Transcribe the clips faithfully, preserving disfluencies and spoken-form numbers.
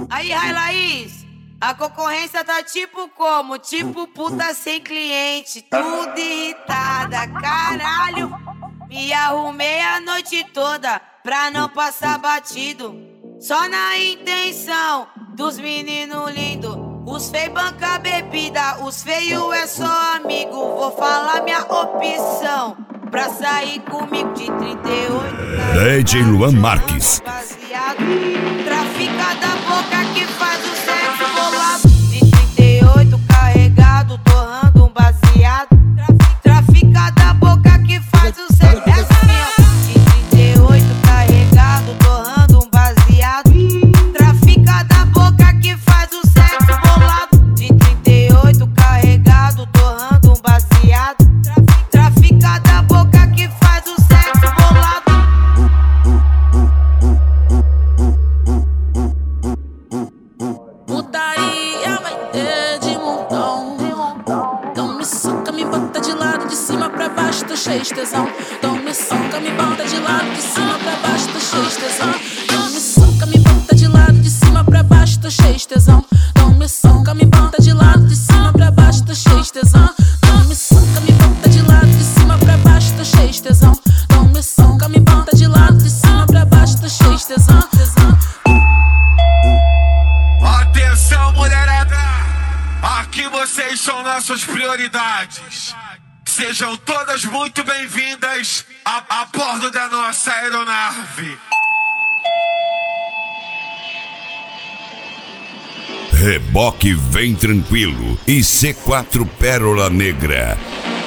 Aí, Rai Laís, a concorrência tá tipo como? Tipo puta sem cliente, tudo irritada, caralho. Me arrumei a noite toda pra não passar batido, só na intenção dos meninos lindos. Os feios banca bebida, os feios é só amigo. Vou falar minha opção pra sair comigo de trinta e oito. D J Luan Marques. Baseado, trafica da boca que faz o sexo bolado. De trinta e oito carregado, torrando um baseado. Trafica da boca que faz o sexo. É assim, ó. De trinta e oito carregado, torrando um baseado. Trafica da boca que faz o sexo bolado. De trinta e oito carregado, torrando um baseado. Trafica da boca que faz o sexo bolado. Putaria vai ter de montão. Então me soca, me bota de lado, de cima pra baixo, tô cheio de tesão. Então me soca, me bota de lado, de cima pra baixo, tô cheio de tesão. Então me soca, me bota de lado, de cima pra baixo, tô cheio de tesão. Então me soca, me bota de lado, de cima pra baixo, tô cheio de tesão. Então me soca, me bota de lado, de cima pra baixo, tô cheio de tesão. Então me soca, me bota de lado, de cima pra baixo, tô cheio de tesão. Atenção, mulherada! Aqui vocês são nossas prioridades. Sejam todas muito bem-vindas a, a bordo da nossa aeronave. Reboque Vem Tranquilo e C quatro Pérola Negra.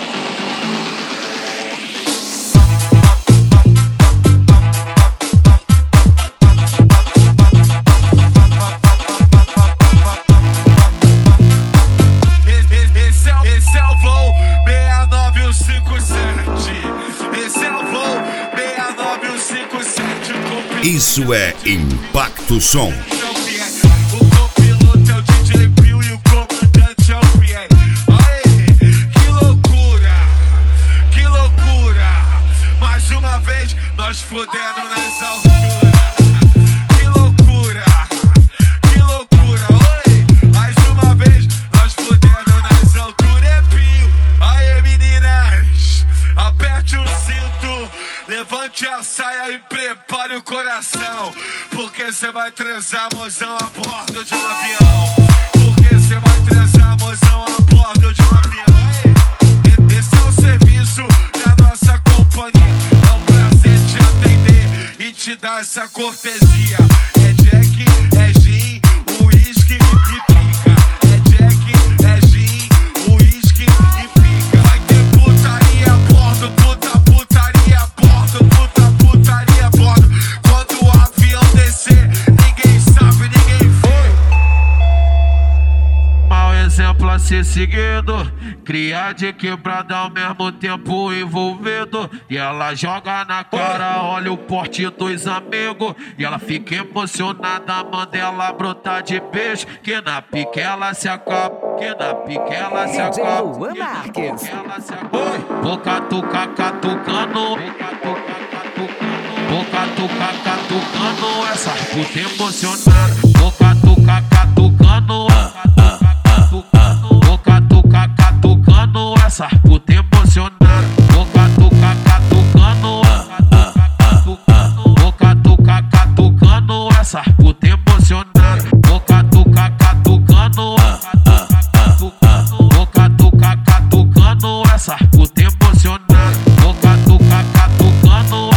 Isso é Impacto Som. O copiloto é o D J Bill e o comandante é o P A. Aê, que loucura, que loucura. Mais uma vez nós fudendo nas alturas. Que loucura, que loucura. Oi, mais uma vez nós fudendo nas alturas. É Pio. Aê, meninas, aperte o cinto, levante a saia e prepare o coração, porque cê vai transar, mozão, a bordo de um avião. Porque cê vai transar, mozão, a bordo de um avião. Esse é o serviço da nossa companhia. É um prazer te atender e te dar essa cortesia. É Jack, é gin, uísque e pica. É Jack, é gin, uísque e pica. Vai ter putaria a bordo, puta putaria a bordo, puta putaria a bordo. Quando o avião descer, ninguém sabe, ninguém foi. Mau exemplo a ser seguido, criar de quebrada ao mesmo tempo envolvido. E ela joga na cara, olha o porte dos amigos. E ela fica emocionada, manda ela brotar de beijo. Que na pique ela se acaba, que na pique ela se acaba. Luan Marques. Boca tuca catucando, boca tuca catucando, essa puta emocionada. Boca tuca catucando, boca tuca catucando, essa puta emocionada. Boca tuca catucando, boca tuca catucando, essa puta emocionada. Boca tuca catucando, boca tuca catucando, essa puta emocionada. Boca tuca catucando,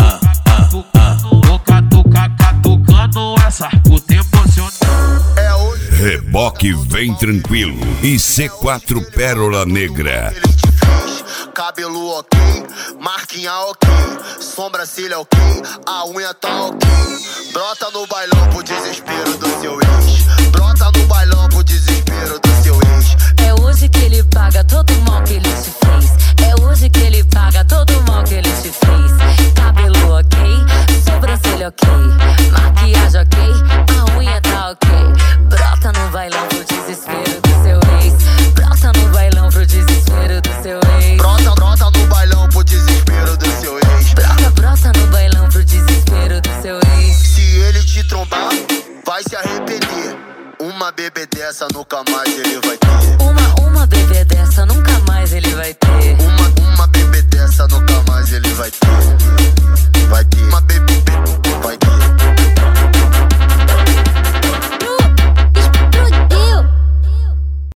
boca tuca catucando, essa puta emocionada. Reboque Vem Tranquilo e C quatro Pérola Negra. Cabelo ok, marquinha ok, sobrancelha ok, a unha tá ok. Brota no bailão pro desespero do seu ex. Brota no bailão pro desespero do seu ex. É hoje que ele paga todo o mal que ele te fez. É hoje que ele paga todo o mal que ele te fez. Cabelo ok, sobrancelha ok, maquiagem ok, a unha tá ok. Brota no bailão pro desespero do seu ex. Brota no bailão pro desespero do seu ex. Brota, brota no bailão pro desespero do seu ex. Brota, brota no bailão pro desespero do seu ex. Se ele te trombar vai se arrepender. Uma bebê dessa nunca mais ele vai ter.